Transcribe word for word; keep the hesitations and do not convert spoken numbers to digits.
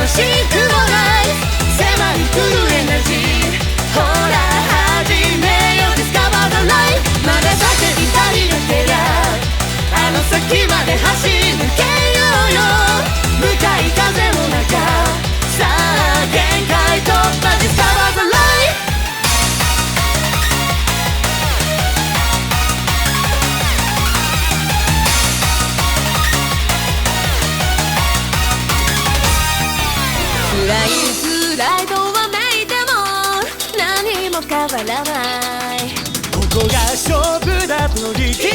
しくもない迫り来るエナジーほら始めよう Discover the light まだ叫び足りなけりゃあの先まで走り抜けようよ向かい風の中さあ限界突破 Discover the light暗い辛いとわめいても何も変わらないここが勝負だと力